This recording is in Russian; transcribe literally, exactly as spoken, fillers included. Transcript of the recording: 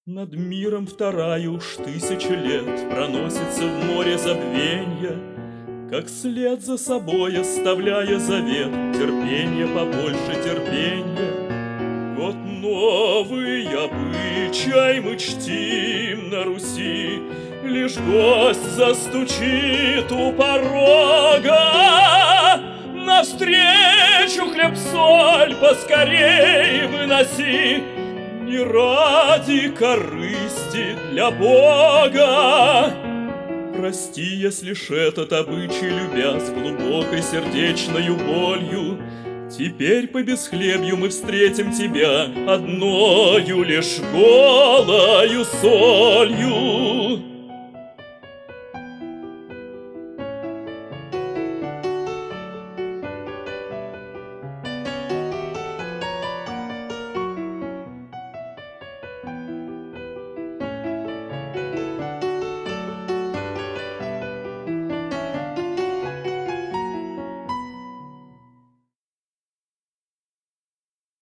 Над миром вторая уж тысяча лет проносится в море забвенья, как след за собой оставляя завет, терпенье побольше терпенья. Год новый обычай мы чтим на Руси, лишь гость застучит у порога. Навстречу хлеб-соль поскорей выноси, не ради корысти для Бога. Прости, если ж этот обычай, любя с глубокой сердечною болью, теперь по бесхлебью мы встретим тебя одною лишь голою солью.